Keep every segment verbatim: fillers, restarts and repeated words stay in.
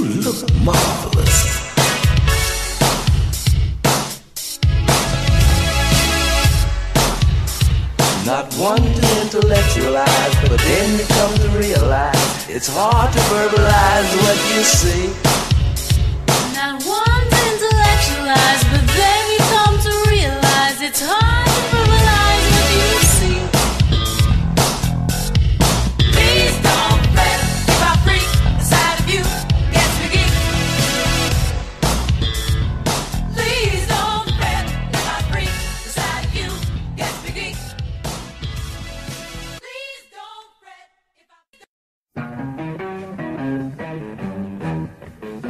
look marvelous. Not one to intellectualize, but then you come to realize it's hard to verbalize what you see. Not one to intellectualize, but then you come to realize it's hard to verbalize what you see. Please don't fret if I freak the side of you gets me geek. Please don't fret if I freak the side of you gets me geek. Please don't fret if I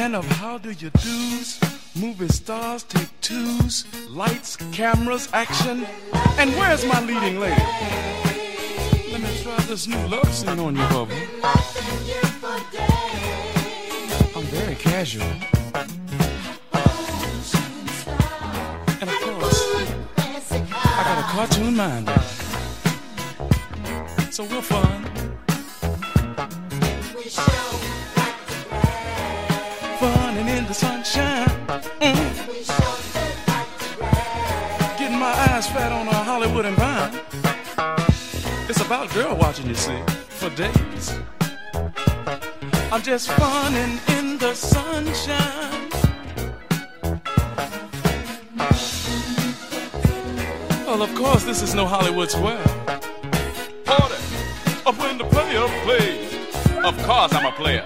land of how do you do's, movie stars take twos, lights, cameras, action, and where's my leading lady? Let me try this new love scene on you, Bubba. I'm very casual. And of course, I got a cartoon mind. So we're fun. Fun and in the sunshine. Mm. Getting my eyes fat on a Hollywood and Vine. It's about girl watching, you see, for days. I'm just funnin' in the sunshine. Well, of course, this is no Hollywood Square. Party of when the player plays. Of course, I'm a player.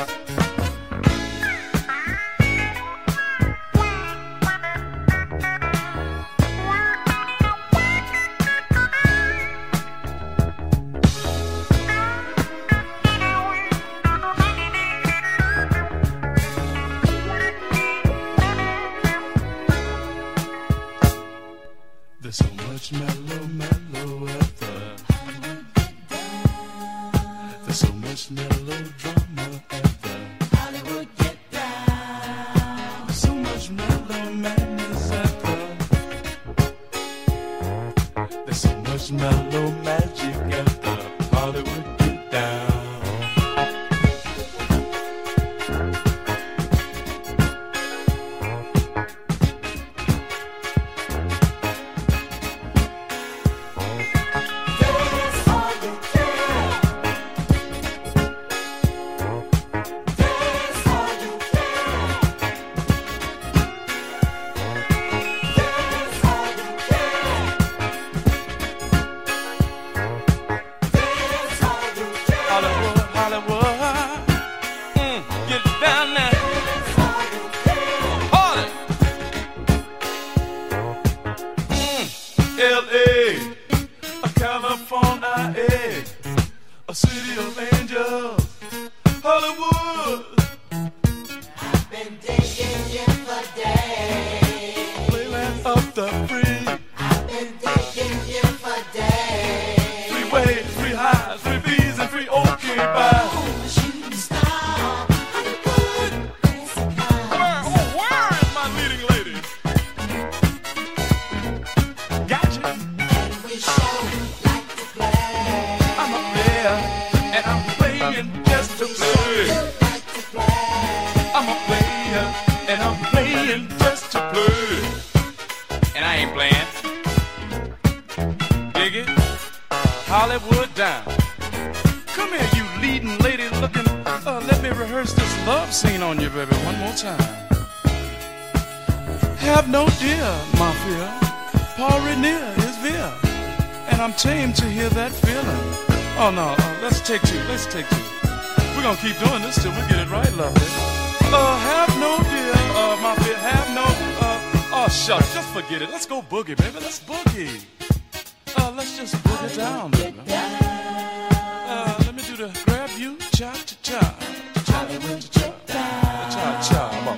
There's so much mellow, mellow weather. There's so much melodrama at the Hollywood Get Down. There's so much mellow madness at the. There's so much mellow magic at the Hollywood Get Down. L A, California, a city of angels, Hollywood. I've been digging you for days. Playland up the free. I've been digging you for days. Free waves, free highs, free bees, and free okay bye. Oh, shooting star, Hollywood, where, oh, where is my leading lady? Gotcha. And we show like to play. I'm a player, and I'm playing just to play. Like to play. I'm a player, and I'm playing just to play. And I ain't playing. Dig it? Hollywood down. Come here, you leading lady looking. Uh, let me rehearse this love scene on you, baby, one more time. Have no dear, my fear. Paul Renier is here, and I'm tamed to hear that feeling. Oh no, uh, let's take two, let's take two. We're gonna keep doing this till we get it right, lovely. Uh, have no dear, uh, my fear, have no, uh, oh shucks, just forget it. Let's go boogie, baby, let's boogie. Uh, let's just boogie down, baby. Uh, let me do the grab you, cha-cha-cha, cha-cha-cha, cha-cha-cha, come on.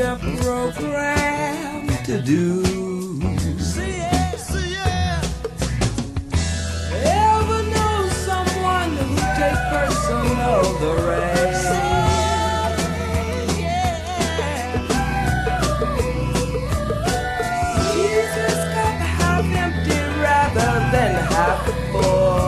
a program to do. See ya, see ya. Ever know someone who take personal the race? Jesus cup half empty rather than half full.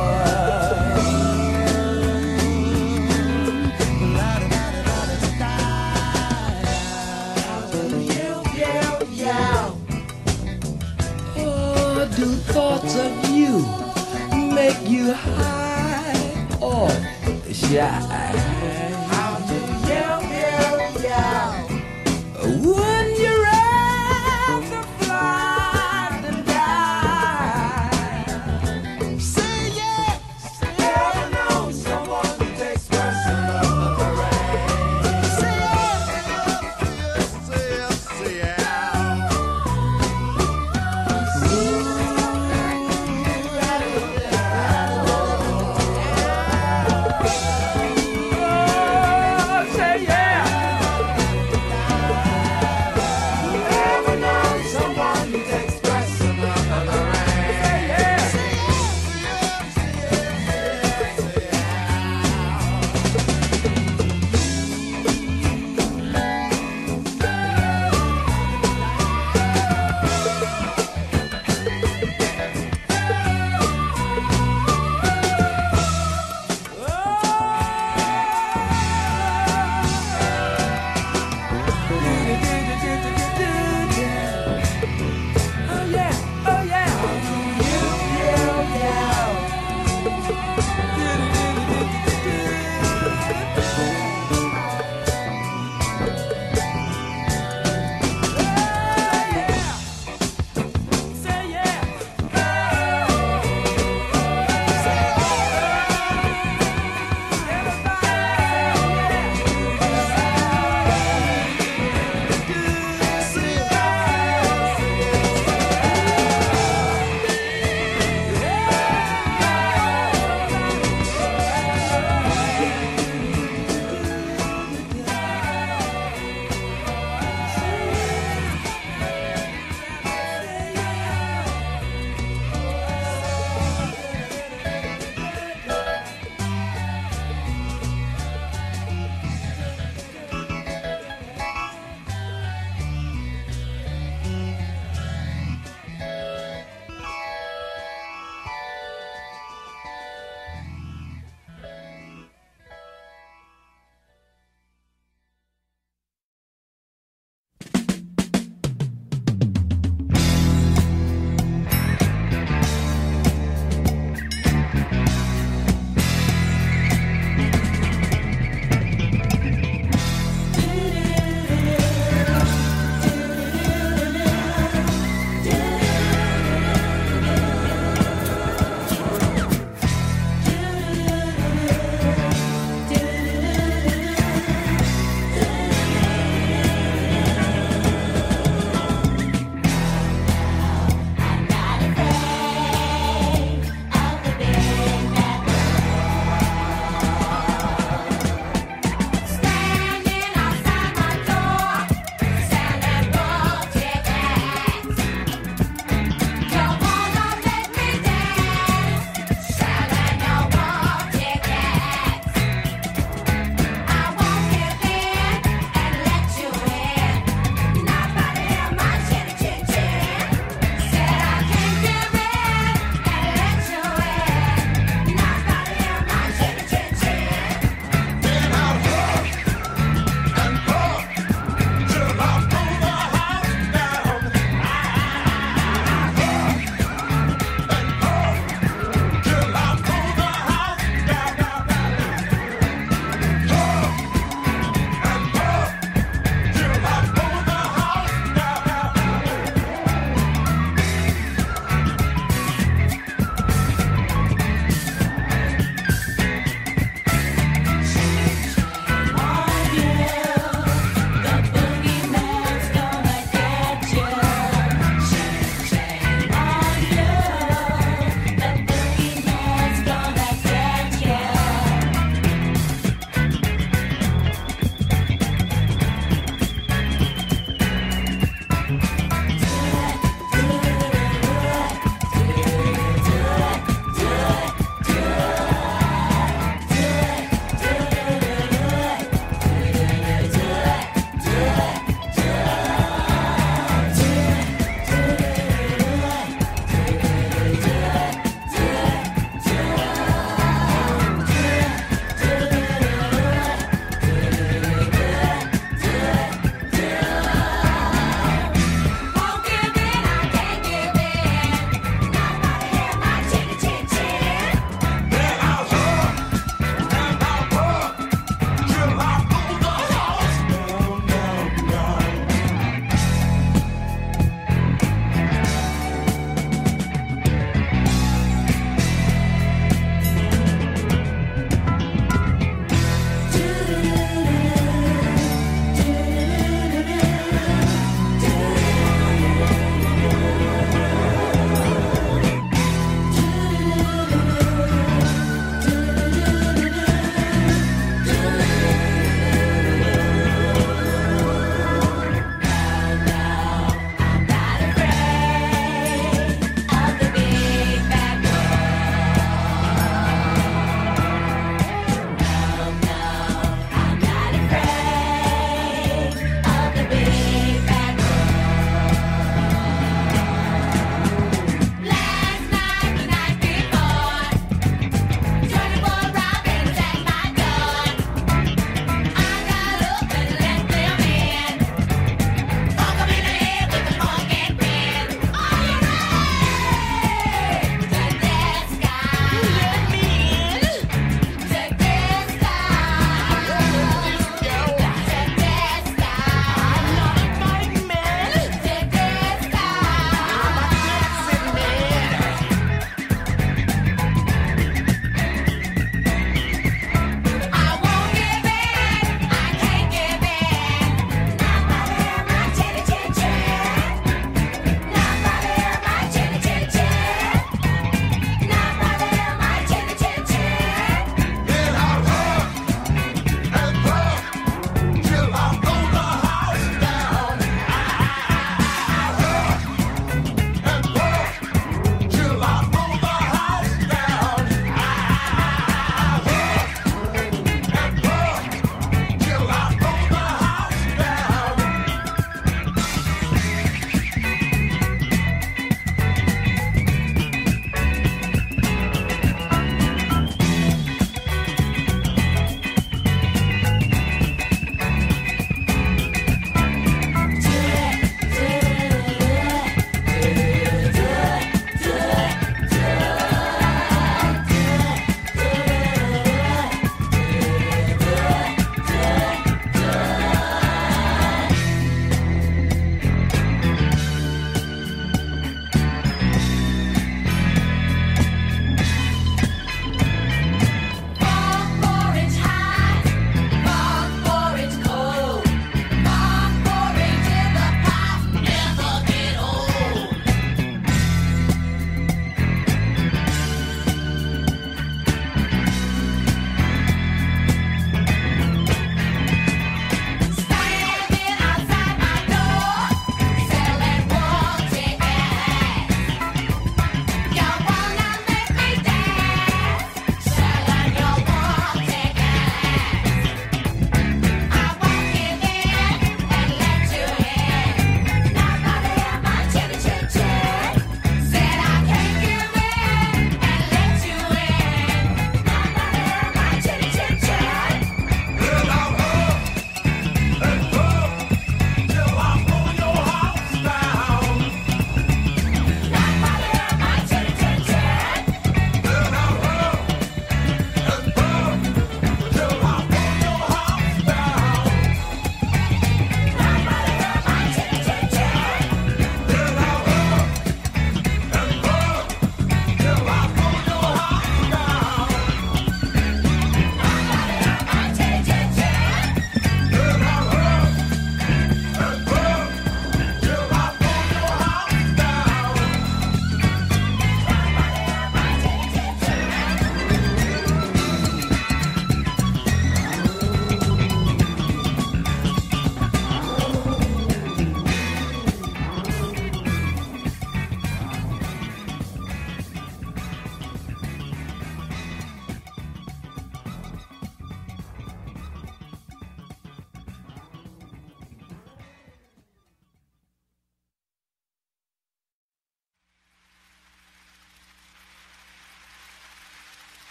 Do thoughts of you make you high or shy? How do you, you, you? Wouldn't you rather fly than die? Say yes. Ever know someone who takes personal the rain? Say yes. Say yes, say yes.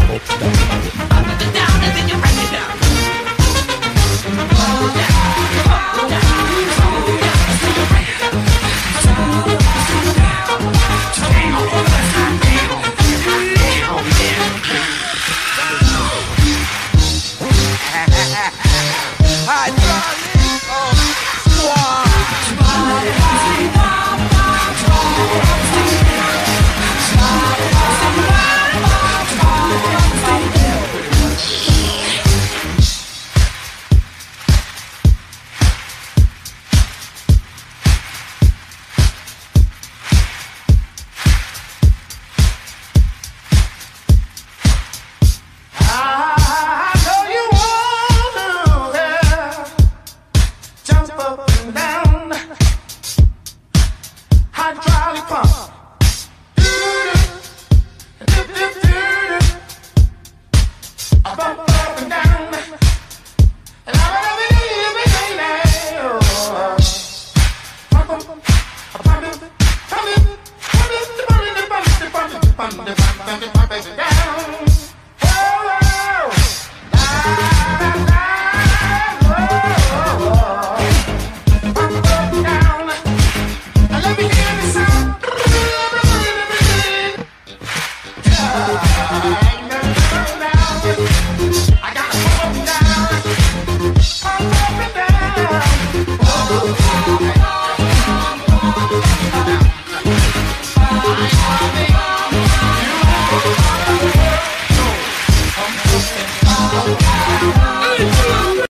Oh,